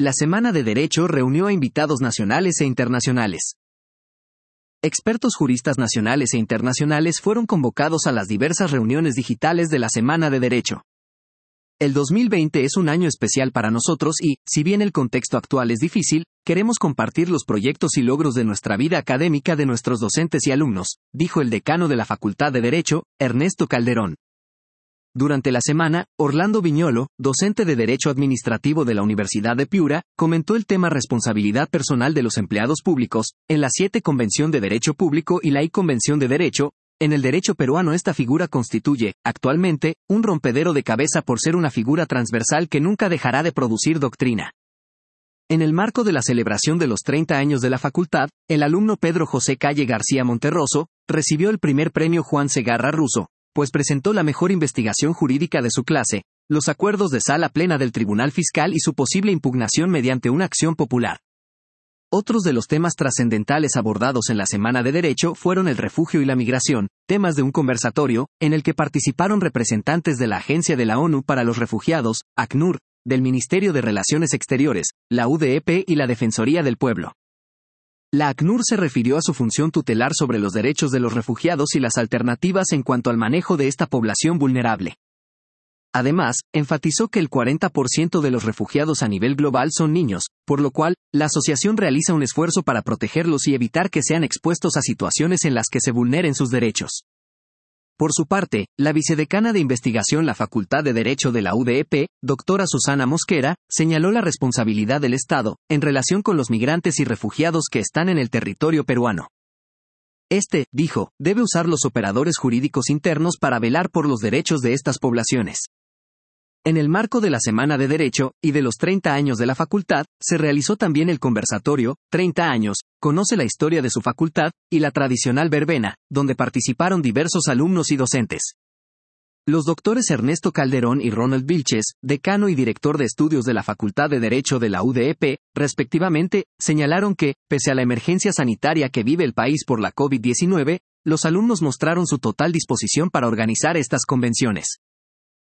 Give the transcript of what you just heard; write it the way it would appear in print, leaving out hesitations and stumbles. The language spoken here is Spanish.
La Semana de Derecho reunió a invitados nacionales e internacionales. Expertos juristas nacionales e internacionales fueron convocados a las diversas reuniones digitales de la Semana de Derecho. El 2020 es un año especial para nosotros y, si bien el contexto actual es difícil, queremos compartir los proyectos y logros de nuestra vida académica de nuestros docentes y alumnos, dijo el decano de la Facultad de Derecho, Ernesto Calderón. Durante la semana, Orlando Viñolo, docente de Derecho Administrativo de la Universidad de Piura, comentó el tema responsabilidad personal de los empleados públicos, en la 7 Convención de Derecho Público y la I Convención de Derecho. En el derecho peruano esta figura constituye, actualmente, un rompedero de cabeza por ser una figura transversal que nunca dejará de producir doctrina. En el marco de la celebración de los 30 años de la facultad, el alumno Pedro José Calle García Monterroso recibió el primer premio Juan Segarra Russo, pues presentó la mejor investigación jurídica de su clase, los acuerdos de sala plena del Tribunal Fiscal y su posible impugnación mediante una acción popular. Otros de los temas trascendentales abordados en la Semana de Derecho fueron el refugio y la migración, temas de un conversatorio, en el que participaron representantes de la Agencia de la ONU para los Refugiados, ACNUR, del Ministerio de Relaciones Exteriores, la UDEP y la Defensoría del Pueblo. La ACNUR se refirió a su función tutelar sobre los derechos de los refugiados y las alternativas en cuanto al manejo de esta población vulnerable. Además, enfatizó que el 40% de los refugiados a nivel global son niños, por lo cual, la asociación realiza un esfuerzo para protegerlos y evitar que sean expuestos a situaciones en las que se vulneren sus derechos. Por su parte, la vicedecana de investigación la Facultad de Derecho de la UDEP, doctora Susana Mosquera, señaló la responsabilidad del Estado, en relación con los migrantes y refugiados que están en el territorio peruano. Dijo, debe usar los operadores jurídicos internos para velar por los derechos de estas poblaciones. En el marco de la Semana de Derecho, y de los 30 años de la facultad, se realizó también el conversatorio, 30 años, conoce la historia de su facultad, y la tradicional verbena, donde participaron diversos alumnos y docentes. Los doctores Ernesto Calderón y Ronald Vilches, decano y director de estudios de la Facultad de Derecho de la UDEP, respectivamente, señalaron que, pese a la emergencia sanitaria que vive el país por la COVID-19, los alumnos mostraron su total disposición para organizar estas convenciones.